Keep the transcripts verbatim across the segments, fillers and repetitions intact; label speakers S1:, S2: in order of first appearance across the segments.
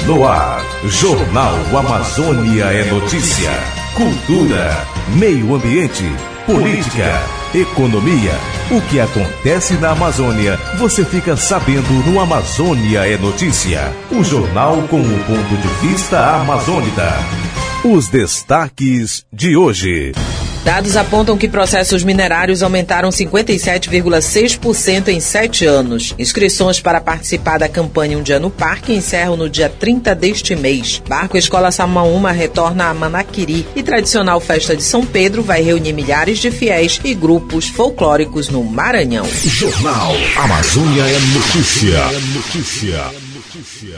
S1: No ar, Jornal Amazônia é notícia. Cultura, meio ambiente, política, economia. O que acontece na Amazônia, você fica sabendo no Amazônia é Notícia. O jornal com o ponto de vista amazônida. Os destaques de hoje.
S2: Dados apontam que processos minerários aumentaram cinquenta e sete vírgula seis por cento em sete anos. Inscrições para participar da campanha Um Dia no Parque encerram no dia trinta deste mês. Barco Escola Samaúma retorna a Manaquiri e tradicional festa de São Pedro vai reunir milhares de fiéis e grupos folclóricos no Maranhão.
S1: Jornal Amazônia é Notícia. É notícia. Notícia.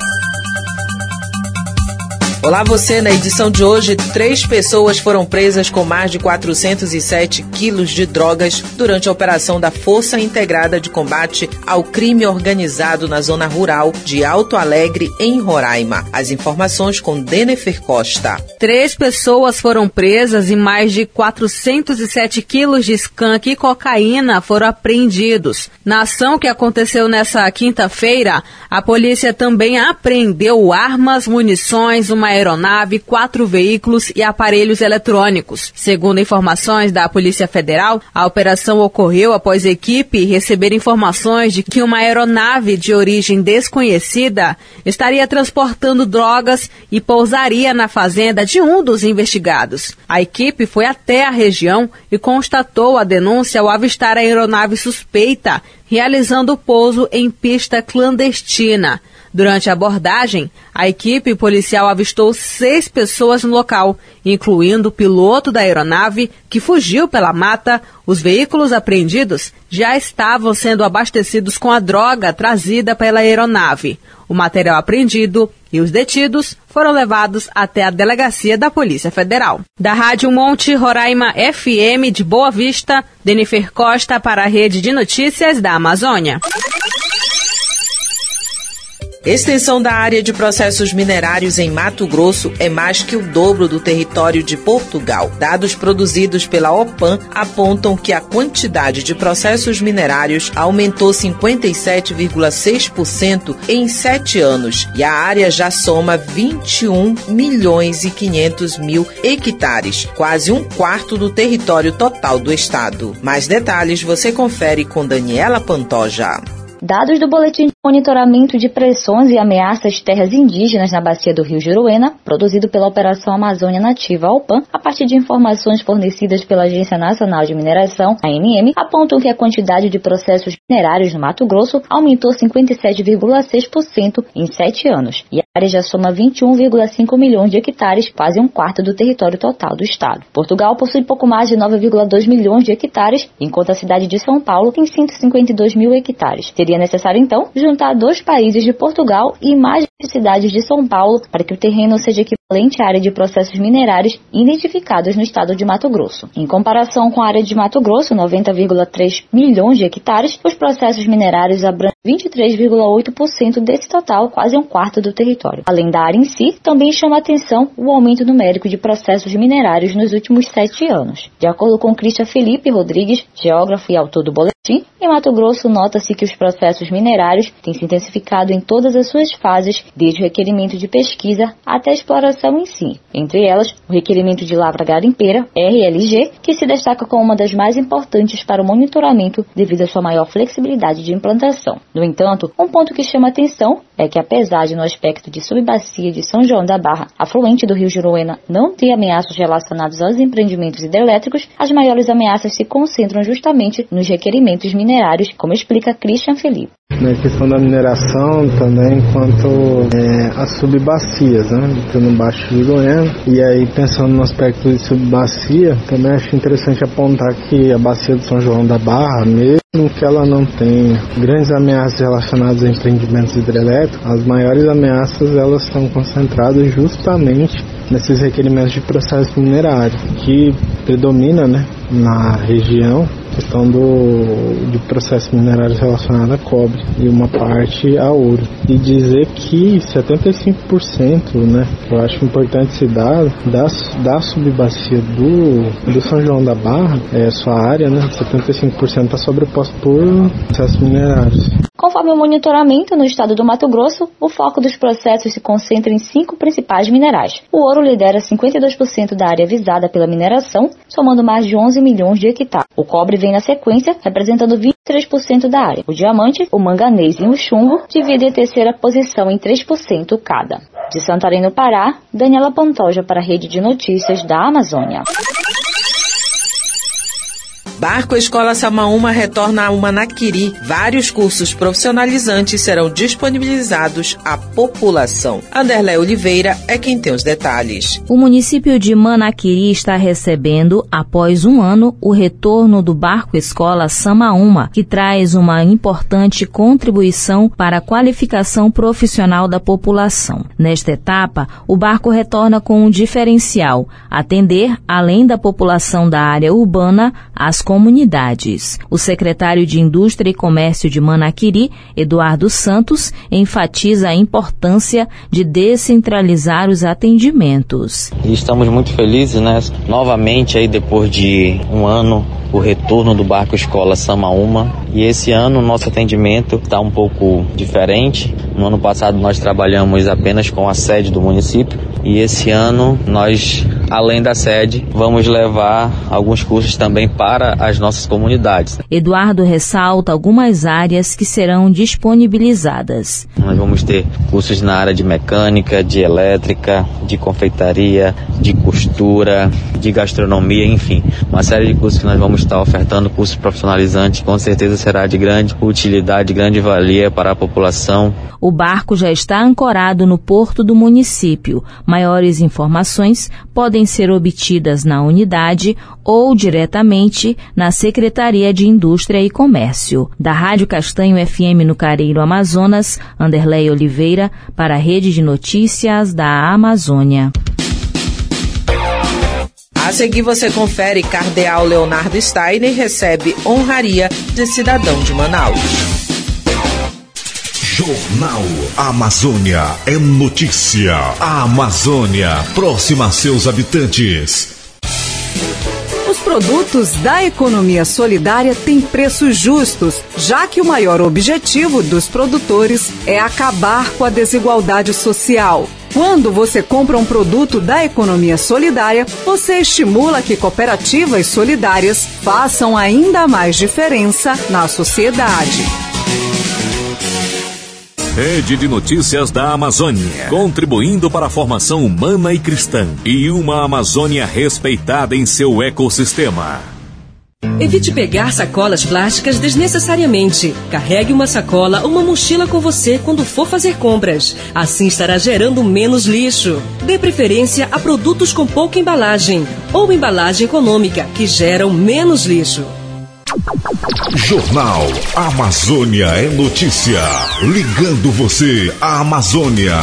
S2: Olá você, na edição de hoje, três pessoas foram presas com mais de quatrocentos e sete quilos de drogas durante a operação da Força Integrada de Combate ao Crime Organizado na zona rural de Alto Alegre, em Roraima. As informações com Denefer Costa.
S3: Três pessoas foram presas e mais de quatrocentos e sete quilos de skunk e cocaína foram apreendidos. Na ação que aconteceu nessa quinta-feira, a polícia também apreendeu armas, munições, uma aeronave, quatro veículos e aparelhos eletrônicos. Segundo informações da Polícia Federal, a operação ocorreu após a equipe receber informações de que uma aeronave de origem desconhecida estaria transportando drogas e pousaria na fazenda de um dos investigados. A equipe foi até a região e constatou a denúncia ao avistar a aeronave suspeita, realizando o pouso em pista clandestina. Durante a abordagem, a equipe policial avistou seis pessoas no local, incluindo o piloto da aeronave, que fugiu pela mata. Os veículos apreendidos já estavam sendo abastecidos com a droga trazida pela aeronave. O material apreendido e os detidos foram levados até a delegacia da Polícia Federal. Da Rádio Monte Roraima F M de Boa Vista, Denefer Costa para a Rede de Notícias da Amazônia.
S2: Extensão da área de processos minerários em Mato Grosso é mais que o dobro do território de Portugal. Dados produzidos pela OPAM apontam que a quantidade de processos minerários aumentou cinquenta e sete vírgula seis por cento em sete anos e a área já soma vinte e um milhões e quinhentos mil hectares, quase um quarto do território total do estado. Mais detalhes você confere com Daniela Pantoja.
S4: Dados do Boletim de Monitoramento de Pressões e Ameaças de Terras Indígenas na Bacia do Rio Juruena, produzido pela Operação Amazônia Nativa OPAM, a partir de informações fornecidas pela Agência Nacional de Mineração, a A N M, apontam que a quantidade de processos minerários no Mato Grosso aumentou cinquenta e sete vírgula seis por cento em sete anos, e a área já soma vinte e um vírgula cinco milhões de hectares, quase um quarto do território total do estado. Portugal possui pouco mais de nove vírgula dois milhões de hectares, enquanto a cidade de São Paulo tem cento e cinquenta e dois mil hectares. Seria necessário, então, juntar dois países de Portugal e mais cidades de São Paulo para que o terreno seja equivalente à área de processos minerários identificados no estado de Mato Grosso. Em comparação com a área de Mato Grosso, noventa vírgula três milhões de hectares, os processos minerários abrangem vinte e três vírgula oito por cento desse total, quase um quarto do território. Além da área em si, também chama a atenção o aumento numérico de processos minerários nos últimos sete anos. De acordo com Christian Felipe Rodrigues, geógrafo e autor do boletim, em Mato Grosso nota-se que os processos minerários têm se intensificado em todas as suas fases, desde o requerimento de pesquisa até a exploração em si. Entre elas, o requerimento de lavra garimpeira, R L G, que se destaca como uma das mais importantes para o monitoramento devido à sua maior flexibilidade de implantação. No entanto, um ponto que chama atenção é que, apesar de no aspecto de subbacia de São João da Barra, afluente do Rio Juruena, não ter ameaças relacionadas aos empreendimentos hidrelétricos, as maiores ameaças se concentram justamente nos requerimentos minerários, como explica Christian Felipe.
S5: Na questão da mineração também, quanto é, às subbacias, né, no Baixo Juruena. E aí, pensando no aspecto de subbacia, também acho interessante apontar que a bacia do São João da Barra, mesmo que ela não tenha grandes ameaças relacionadas a empreendimentos hidrelétricos, as maiores ameaças elas estão concentradas justamente nesses requerimentos de processo minerário, que predomina, né, na região, questão do, de processo minerário relacionado a cobre e uma parte a ouro. E dizer que setenta e cinco por cento, né, eu acho importante se dar, da, da subbacia do, do São João da Barra, é, sua área, né, setenta e cinco por cento está sobreposto por processos minerários.
S4: Conforme o monitoramento no estado do Mato Grosso, o foco dos processos se concentra em cinco principais minerais. O ouro lidera cinquenta e dois por cento da área visada pela mineração, somando mais de onze milhões de hectares. O cobre vem na sequência, representando vinte e três por cento da área. O diamante, o manganês e o chumbo dividem a terceira posição em três por cento cada. De Santarém, no Pará, Daniela Pantoja para a Rede de Notícias da Amazônia.
S2: Barco Escola Samaúma retorna ao Manaquiri. Vários cursos profissionalizantes serão disponibilizados à população. Anderlé Oliveira é quem tem os detalhes.
S6: O município de Manaquiri está recebendo, após um ano, o retorno do Barco Escola Samaúma, que traz uma importante contribuição para a qualificação profissional da população. Nesta etapa, o barco retorna com um diferencial: atender, além da população da área urbana, as comunidades. O secretário de Indústria e Comércio de Manaquiri, Eduardo Santos, enfatiza a importância de descentralizar os atendimentos.
S7: E estamos muito felizes, né? Novamente, aí, depois de um ano, o retorno do Barco Escola Samaúma. E esse ano o nosso atendimento está um pouco diferente. No ano passado nós trabalhamos apenas com a sede do município. E esse ano nós, além da sede, vamos levar alguns cursos também para as nossas comunidades.
S6: Eduardo ressalta algumas áreas que serão disponibilizadas.
S7: Nós vamos ter cursos na área de mecânica, de elétrica, de confeitaria, de costura, de gastronomia, enfim. Uma série de cursos que nós vamos estar ofertando, cursos profissionalizantes, com certeza será de grande utilidade, grande valia para a população.
S6: O barco já está ancorado no porto do município. Maiores informações podem ser obtidas na unidade ou diretamente na Secretaria de Indústria e Comércio. Da Rádio Castanho F M no Careiro, Amazonas, Anderlé Oliveira para a Rede de Notícias da Amazônia.
S2: A seguir você confere: Cardeal Leonardo Steiner recebe honraria de cidadão de Manaus.
S1: Jornal Amazônia é notícia. A Amazônia, próxima a seus habitantes.
S8: Os produtos da economia solidária têm preços justos, já que o maior objetivo dos produtores é acabar com a desigualdade social. Quando você compra um produto da economia solidária, você estimula que cooperativas solidárias façam ainda mais diferença na sociedade.
S1: Rede de Notícias da Amazônia, contribuindo para a formação humana e cristã e uma Amazônia respeitada em seu ecossistema.
S9: Evite pegar sacolas plásticas desnecessariamente. Carregue uma sacola ou uma mochila com você quando for fazer compras. Assim estará gerando menos lixo. Dê preferência a produtos com pouca embalagem ou embalagem econômica, que geram menos lixo.
S1: Jornal Amazônia é notícia. Ligando você à Amazônia.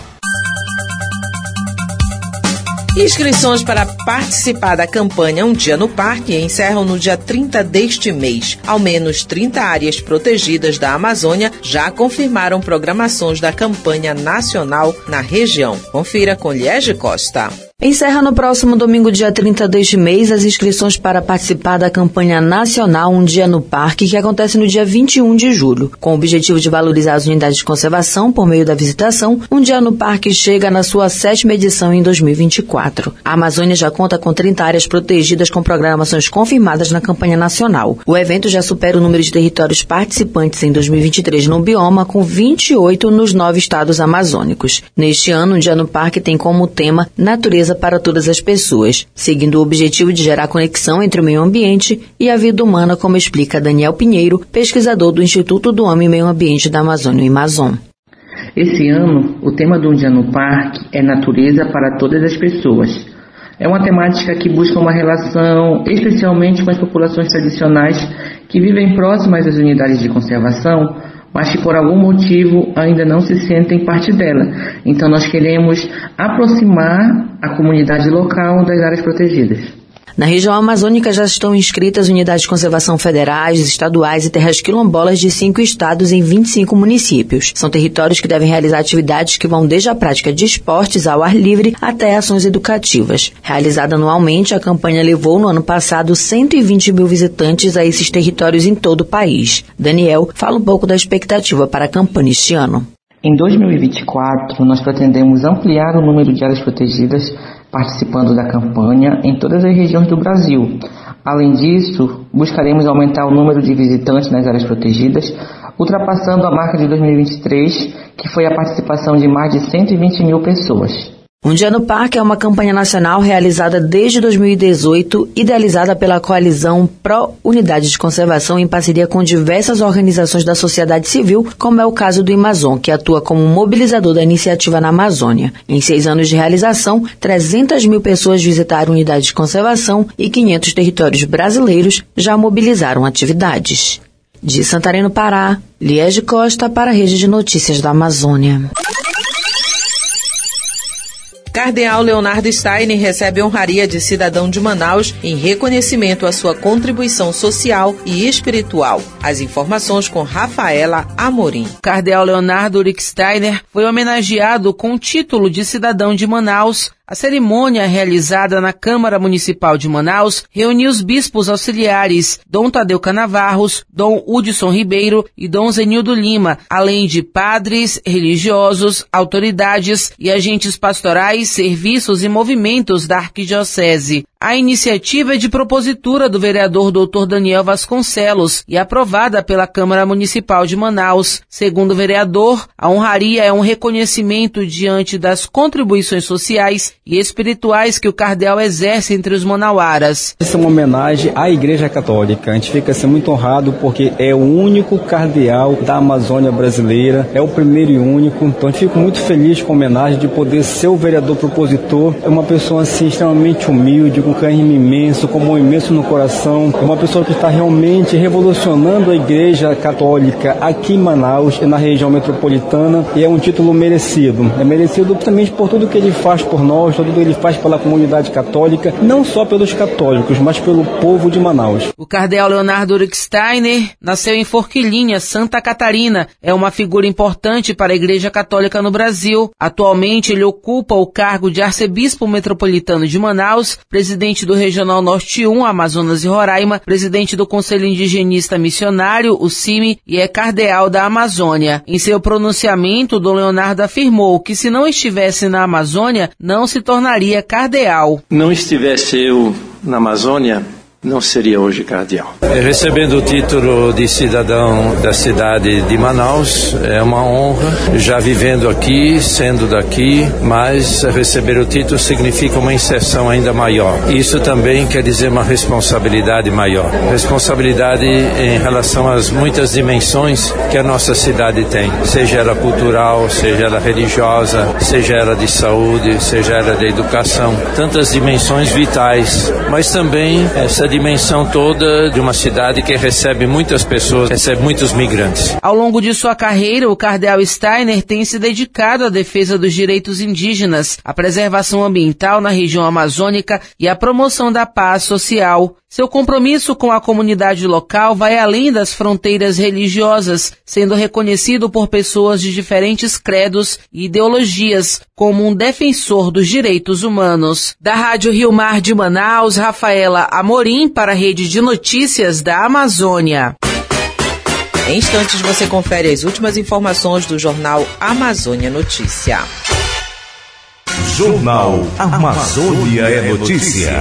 S2: Inscrições para participar da campanha Um Dia no Parque encerram no dia trinta deste mês. Ao menos trinta áreas protegidas da Amazônia já confirmaram programações da campanha nacional na região. Confira com Liege Costa.
S10: Encerra no próximo domingo, dia trinta deste mês, as inscrições para participar da campanha nacional Um Dia no Parque, que acontece no dia vinte e um de julho. Com o objetivo de valorizar as unidades de conservação por meio da visitação, Um Dia no Parque chega na sua sétima edição em dois mil e vinte e quatro. A Amazônia já conta com trinta áreas protegidas com programações confirmadas na campanha nacional. O evento já supera o número de territórios participantes em dois mil e vinte e três no bioma, com vinte e oito nos nove estados amazônicos. Neste ano, Um Dia no Parque tem como tema Natureza para todas as pessoas, seguindo o objetivo de gerar conexão entre o meio ambiente e a vida humana, como explica Daniel Pinheiro, pesquisador do Instituto do Homem e Meio Ambiente da Amazônia, o Amazon.
S11: Esse ano, o tema do Um Dia no Parque é Natureza para todas as pessoas. É uma temática que busca uma relação, especialmente com as populações tradicionais que vivem próximas às unidades de conservação, mas que por algum motivo ainda não se sentem parte dela. Então nós queremos aproximar a comunidade local das áreas protegidas.
S10: Na região amazônica já estão inscritas unidades de conservação federais, estaduais e terras quilombolas de cinco estados em vinte e cinco municípios. São territórios que devem realizar atividades que vão desde a prática de esportes ao ar livre até ações educativas. Realizada anualmente, a campanha levou no ano passado cento e vinte mil visitantes a esses territórios em todo o país. Daniel fala um pouco da expectativa para a campanha este ano.
S11: Em dois mil e vinte e quatro, nós pretendemos ampliar o número de áreas protegidas participando da campanha em todas as regiões do Brasil. Além disso, buscaremos aumentar o número de visitantes nas áreas protegidas, ultrapassando a marca de dois mil e vinte e três, que foi a participação de mais de cento e vinte mil pessoas.
S10: Um Dia no Parque é uma campanha nacional realizada desde dois mil e dezoito, idealizada pela coalizão Pro Unidade de Conservação em parceria com diversas organizações da sociedade civil, como é o caso do Amazon, que atua como mobilizador da iniciativa na Amazônia. Em seis anos de realização, trezentas mil pessoas visitaram unidades de conservação e quinhentos territórios brasileiros já mobilizaram atividades. De Santarém, no Pará, Liege Costa para a Rede de Notícias da Amazônia.
S2: Cardeal Leonardo Steiner recebe honraria de cidadão de Manaus em reconhecimento à sua contribuição social e espiritual. As informações com Rafaela Amorim.
S12: Cardeal Leonardo Ulrich Steiner foi homenageado com o título de cidadão de Manaus. A cerimônia, realizada na Câmara Municipal de Manaus, reuniu os bispos auxiliares Dom Tadeu Canavarros, Dom Hudson Ribeiro e Dom Zenildo Lima, além de padres, religiosos, autoridades e agentes pastorais, serviços e movimentos da Arquidiocese. A iniciativa é de propositura do vereador doutor Daniel Vasconcelos e aprovada pela Câmara Municipal de Manaus. Segundo o vereador, a honraria é um reconhecimento diante das contribuições sociais e espirituais que o cardeal exerce entre os manauaras.
S13: Essa é uma homenagem à Igreja Católica. A gente fica assim, muito honrado porque é o único cardeal da Amazônia brasileira, é o primeiro e único. Então a gente fica muito feliz com a homenagem de poder ser o vereador propositor. É uma pessoa assim extremamente humilde, com carinho imenso, com amor imenso no coração. É uma pessoa que está realmente revolucionando a Igreja Católica aqui em Manaus e na região metropolitana, e é um título merecido. É merecido também por tudo que ele faz por nós, tudo que ele faz pela comunidade católica, não só pelos católicos, mas pelo povo de Manaus.
S12: O cardeal Leonardo Ulrich Steiner nasceu em Forquilinha, Santa Catarina. É uma figura importante para a Igreja Católica no Brasil. Atualmente ele ocupa o cargo de arcebispo metropolitano de Manaus, presidente do Regional Norte um, Amazonas e Roraima, presidente do Conselho Indigenista Missionário, o C I M, e é cardeal da Amazônia. Em seu pronunciamento, Dom Leonardo afirmou que se não estivesse na Amazônia, não se tornaria cardeal.
S14: Não estivesse eu na Amazônia, não seria hoje cardeal. Recebendo o título de cidadão da cidade de Manaus, é uma honra, já vivendo aqui, sendo daqui, mas receber o título significa uma inserção ainda maior. Isso também quer dizer uma responsabilidade maior. Responsabilidade em relação às muitas dimensões que a nossa cidade tem, seja ela cultural, seja ela religiosa, seja ela de saúde, seja ela de educação. Tantas dimensões vitais, mas também essa dimensão toda de uma cidade que recebe muitas pessoas, recebe muitos migrantes.
S12: Ao longo de sua carreira, o cardeal Steiner tem se dedicado à defesa dos direitos indígenas, à preservação ambiental na região amazônica e à promoção da paz social. Seu compromisso com a comunidade local vai além das fronteiras religiosas, sendo reconhecido por pessoas de diferentes credos e ideologias como um defensor dos direitos humanos. Da Rádio Rio Mar de Manaus, Rafaela Amorim para a Rede de Notícias da Amazônia.
S2: Em instantes você confere as últimas informações do jornal Amazônia Notícia.
S1: Jornal Amazônia é Notícia.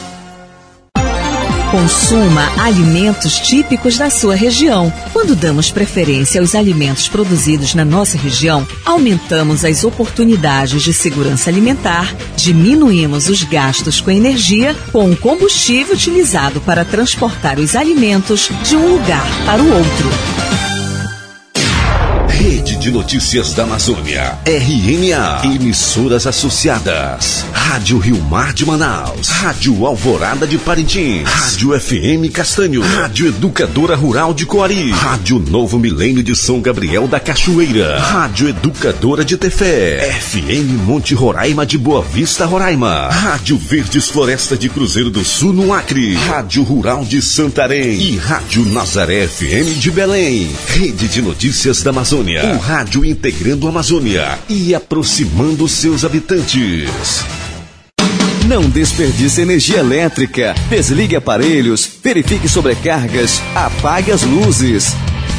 S15: Consuma alimentos típicos da sua região. Quando damos preferência aos alimentos produzidos na nossa região, aumentamos as oportunidades de segurança alimentar, diminuímos os gastos com energia com o combustível utilizado para transportar os alimentos de um lugar para o outro.
S1: Rede de Notícias da Amazônia, R N A, emissoras associadas, Rádio Rio Mar de Manaus, Rádio Alvorada de Parintins, Rádio F M Castanho, Rádio Educadora Rural de Coari, Rádio Novo Milênio de São Gabriel da Cachoeira, Rádio Educadora de Tefé, F M Monte Roraima de Boa Vista, Roraima, Rádio Verdes Floresta de Cruzeiro do Sul no Acre, Rádio Rural de Santarém e Rádio Nazaré F M de Belém. Rede de Notícias da Amazônia, o rádio integrando a Amazônia e aproximando seus habitantes.
S16: Não desperdice energia elétrica. Desligue aparelhos, verifique sobrecargas, apague as luzes.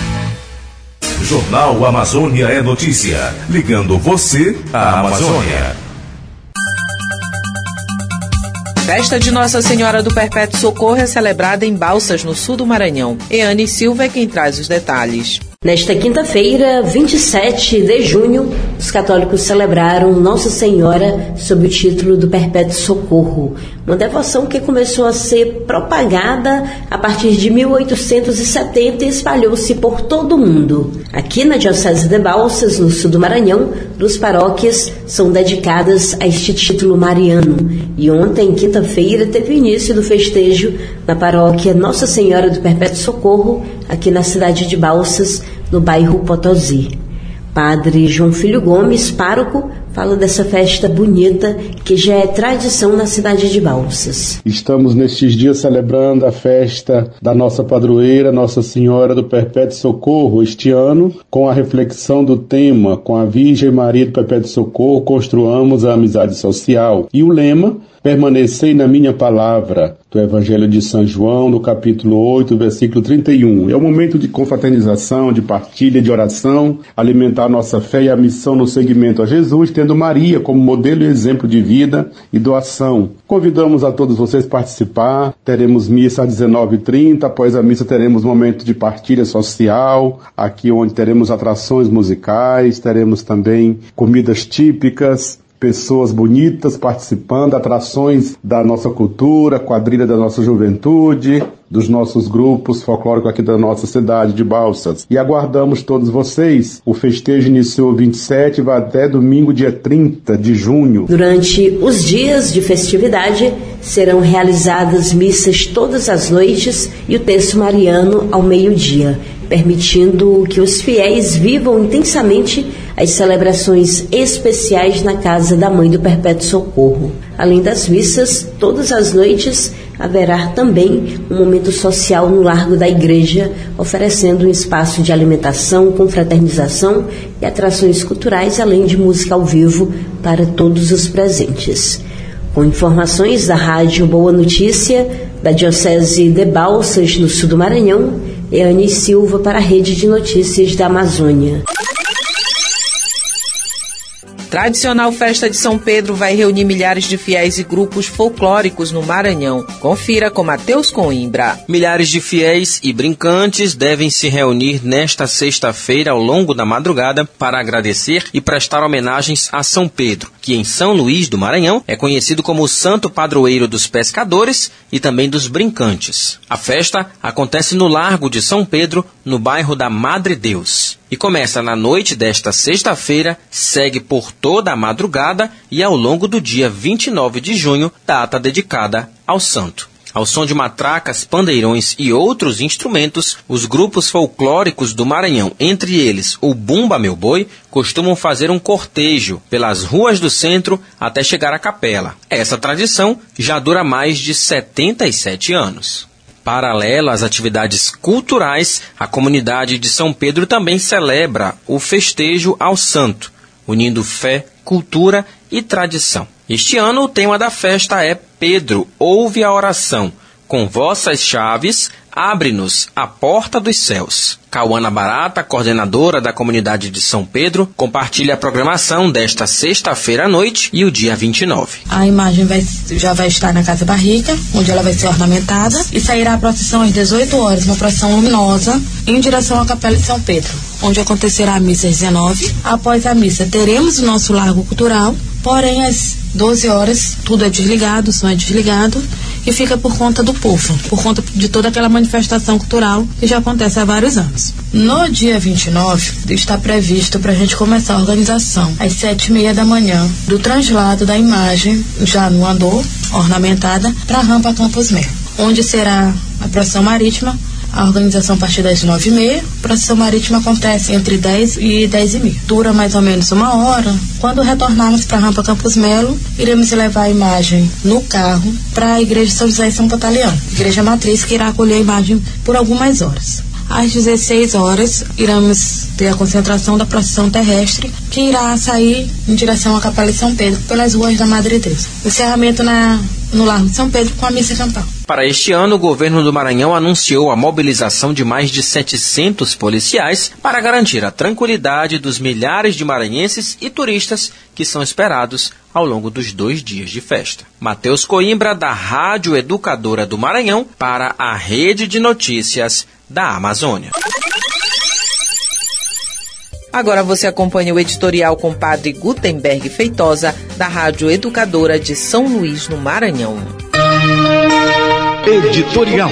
S1: Jornal Amazônia é notícia, ligando você à Amazônia.
S2: Festa de Nossa Senhora do Perpétuo Socorro é celebrada em Balsas, no sul do Maranhão. Eane Silva é quem traz os detalhes.
S17: Nesta quinta-feira, vinte e sete de junho, os católicos celebraram Nossa Senhora sob o título do Perpétuo Socorro, uma devoção que começou a ser propagada a partir de mil oitocentos e setenta e espalhou-se por todo o mundo. Aqui na Diocese de Balsas, no sul do Maranhão, duas paróquias são dedicadas a este título mariano. E ontem, quinta-feira, teve início do festejo na paróquia Nossa Senhora do Perpétuo Socorro, aqui na cidade de Balsas, no bairro Potosí. Padre João Filho Gomes, pároco, fala dessa festa bonita que já é tradição na cidade de Balsas.
S18: Estamos nestes dias celebrando a festa da nossa padroeira, Nossa Senhora do Perpétuo Socorro, este ano, com a reflexão do tema, com a Virgem Maria do Perpétuo Socorro, construamos a amizade social. E o lema, permanecei na minha palavra, do Evangelho de São João, no capítulo oito, versículo trinta e um. É um momento de confraternização, de partilha, de oração, alimentar a nossa fé e a missão no seguimento a Jesus, tendo Maria como modelo e exemplo de vida e doação. Convidamos a todos vocês a participar. Teremos missa às dezenove e trinta, após a missa teremos momento de partilha social, aqui onde teremos atrações musicais, teremos também comidas típicas, pessoas bonitas participando, atrações da nossa cultura, quadrilha da nossa juventude, dos nossos grupos folclóricos aqui da nossa cidade de Balsas. E aguardamos todos vocês. O festejo iniciou vinte e sete e vai até domingo, dia trinta de junho.
S17: Durante os dias de festividade, serão realizadas missas todas as noites e o texto mariano ao meio-dia, permitindo que os fiéis vivam intensamente as celebrações especiais na casa da Mãe do Perpétuo Socorro. Além das missas, todas as noites haverá também um momento social no largo da igreja, oferecendo um espaço de alimentação, confraternização e atrações culturais, além de música ao vivo para todos os presentes. Com informações da Rádio Boa Notícia, da Diocese de Balsas, no sul do Maranhão, Eane Silva para a Rede de Notícias da Amazônia.
S2: Tradicional festa de São Pedro vai reunir milhares de fiéis e grupos folclóricos no Maranhão. Confira com Matheus Coimbra.
S19: Milhares de fiéis e brincantes devem se reunir nesta sexta-feira ao longo da madrugada para agradecer e prestar homenagens a São Pedro, que em São Luís do Maranhão é conhecido como o santo padroeiro dos pescadores e também dos brincantes. A festa acontece no Largo de São Pedro, no bairro da Madre Deus. E começa na noite desta sexta-feira, segue por toda a madrugada e ao longo do dia vinte e nove de junho, data dedicada ao santo. Ao som de matracas, pandeirões e outros instrumentos, os grupos folclóricos do Maranhão, entre eles o Bumba Meu Boi, costumam fazer um cortejo pelas ruas do centro até chegar à capela. Essa tradição já dura mais de setenta e sete anos. Paralela às atividades culturais, a comunidade de São Pedro também celebra o festejo ao santo, unindo fé, cultura e tradição. Este ano o tema da festa é Pedro, ouve a oração. Com vossas chaves, abre-nos a porta dos céus. Cauana Barata, coordenadora da comunidade de São Pedro, compartilha a programação desta sexta-feira à noite e o dia vinte e nove.
S20: A imagem vai, já vai estar na Casa Barrica, onde ela vai ser ornamentada, e sairá a procissão às dezoito horas, uma procissão luminosa, em direção à Capela de São Pedro, onde acontecerá a missa às dezenove. Após a missa, teremos o nosso Largo Cultural, porém às doze horas, tudo é desligado, o som é desligado, que fica por conta do povo, por conta de toda aquela manifestação cultural que já acontece há vários anos. No dia vinte e nove, está previsto para a gente começar a organização às sete e meia da manhã do translado da imagem, já no andor, ornamentada, para a rampa Campos Melo, onde será a procissão marítima. A organização a partir das nove e meia. A procissão marítima acontece entre dez e dez e meia. Dura mais ou menos uma hora. Quando retornarmos para a rampa Campos Melo, iremos levar a imagem no carro para a igreja São José e São Pantaleão, igreja matriz, que irá acolher a imagem por algumas horas. Às dezesseis horas, iremos ter a concentração da procissão terrestre, que irá sair em direção à Capela de São Pedro, pelas ruas da Madre Deus. Encerramento na, no Largo de São Pedro com a missa campal.
S19: Para este ano, o governo do Maranhão anunciou a mobilização de mais de setecentos policiais para garantir a tranquilidade dos milhares de maranhenses e turistas que são esperados ao longo dos dois dias de festa. Matheus Coimbra, da Rádio Educadora do Maranhão, para a Rede de Notícias da Amazônia.
S2: Agora você acompanha o editorial com Padre Gutenberg Feitosa, da Rádio Educadora de São Luís, no Maranhão.
S21: Editorial.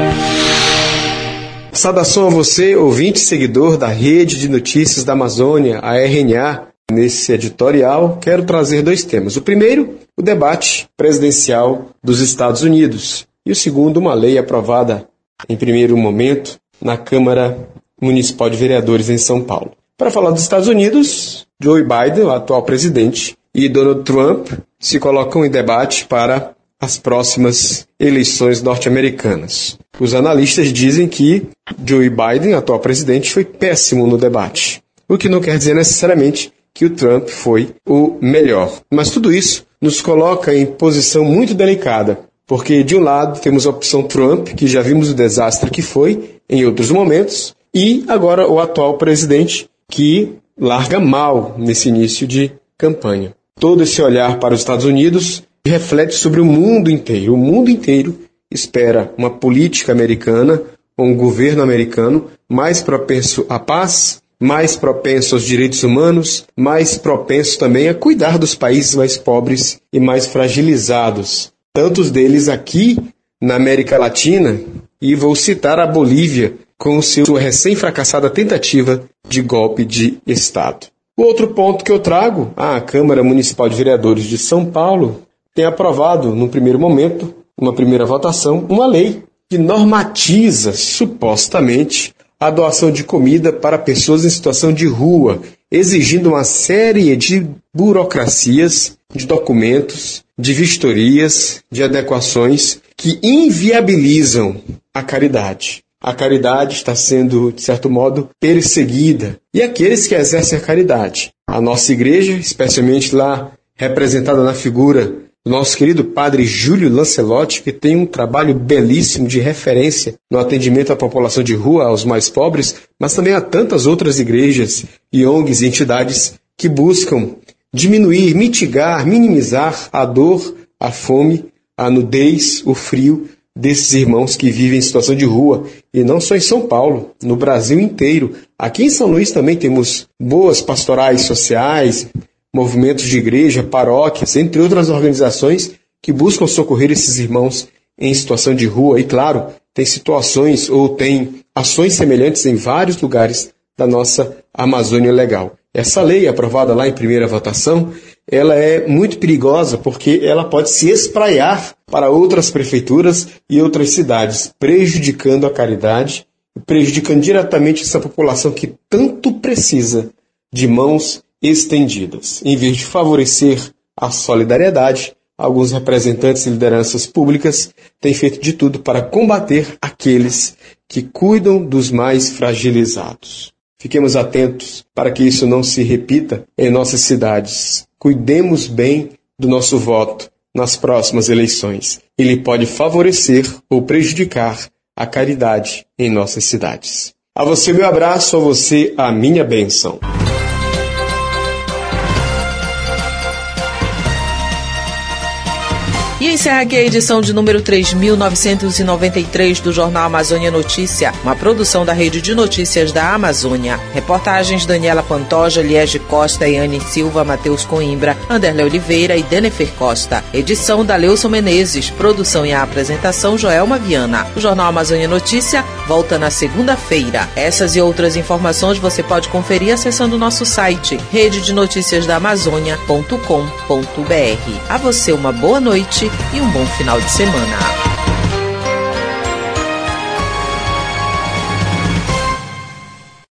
S21: Saudação a você, ouvinte e seguidor da Rede de Notícias da Amazônia, a R N A. Nesse editorial, quero trazer dois temas. O primeiro, o debate presidencial dos Estados Unidos. E o segundo, uma lei aprovada em primeiro momento na Câmara Municipal de Vereadores em São Paulo. Para falar dos Estados Unidos, Joe Biden, o atual presidente, e Donald Trump se colocam em debate para as próximas eleições norte-americanas. Os analistas dizem que Joe Biden, atual presidente, foi péssimo no debate, o que não quer dizer necessariamente que o Trump foi o melhor. Mas tudo isso nos coloca em posição muito delicada, porque de um lado temos a opção Trump, que já vimos o desastre que foi em outros momentos, e agora o atual presidente, que larga mal nesse início de campanha. Todo esse olhar para os Estados Unidos reflete sobre o mundo inteiro. O mundo inteiro espera uma política americana, um governo americano mais propenso à paz, mais propenso aos direitos humanos, mais propenso também a cuidar dos países mais pobres e mais fragilizados. Tantos deles aqui na América Latina, e vou citar a Bolívia com sua recém-fracassada tentativa de golpe de Estado. O outro ponto que eu trago, a Câmara Municipal de Vereadores de São Paulo tem aprovado, no primeiro momento, uma primeira votação, uma lei que normatiza, supostamente, a doação de comida para pessoas em situação de rua, exigindo uma série de burocracias, de documentos, de vistorias, de adequações que inviabilizam a caridade. A caridade está sendo, de certo modo, perseguida. E aqueles que exercem a caridade. A nossa igreja, especialmente lá representada na figura do nosso querido padre Júlio Lancelotti, que tem um trabalho belíssimo de referência no atendimento à população de rua, aos mais pobres, mas também a tantas outras igrejas e O N Gs e entidades que buscam diminuir, mitigar, minimizar a dor, a fome, a nudez, o frio desses irmãos que vivem em situação de rua, e não só em São Paulo, no Brasil inteiro. Aqui em São Luís também temos boas pastorais sociais, movimentos de igreja, paróquias, entre outras organizações que buscam socorrer esses irmãos em situação de rua. E claro, tem situações ou tem ações semelhantes em vários lugares da nossa Amazônia Legal. Essa lei, aprovada lá em primeira votação, ela é muito perigosa porque ela pode se espraiar para outras prefeituras e outras cidades, prejudicando a caridade, prejudicando diretamente essa população que tanto precisa de mãos estendidas. Em vez de favorecer a solidariedade, alguns representantes e lideranças públicas têm feito de tudo para combater aqueles que cuidam dos mais fragilizados. Fiquemos atentos para que isso não se repita em nossas cidades. Cuidemos bem do nosso voto nas próximas eleições. Ele pode favorecer ou prejudicar a caridade em nossas cidades. A você meu abraço, a você a minha bênção.
S2: E encerra aqui a edição de número três mil novecentos e noventa e três do Jornal Amazônia Notícia, uma produção da Rede de Notícias da Amazônia. Reportagens Daniela Pantoja, Liege Costa, Iane Silva, Matheus Coimbra, Anderle Oliveira e Denefer Costa. Edição da Leuson Menezes, produção e a apresentação Joelma Viana. O Jornal Amazônia Notícia volta na segunda-feira. Essas e outras informações você pode conferir acessando o nosso site rede de notícias da amazônia ponto com ponto br. A você uma boa noite e um bom final de semana.